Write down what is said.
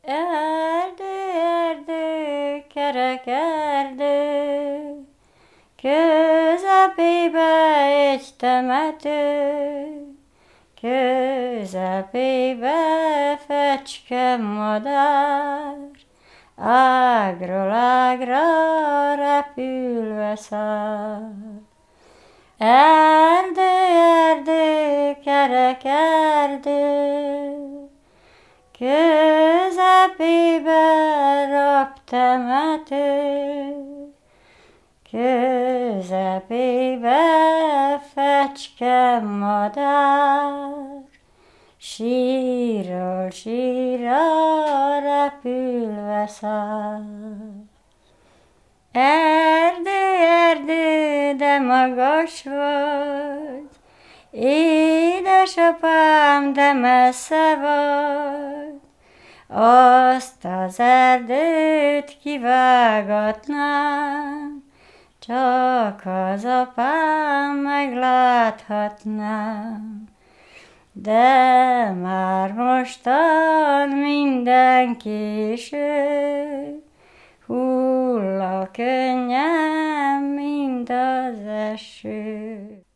Erdő, erdő, kerek erdő, közepébe egy temető, közepébe fecske madár, ágról ágra repülve száll. Erdő, erdő, kerek erdő, közepébe rabtemető, közepébe fecske madár, sírról sírra repülve száll. Erdő, erdő, de magas vagy, édesapám, de messze vagy, azt az erdőt kivágatnám, csak az apám megláthatnám. De már mostan minden késő, hull a könnyem, mint az eső.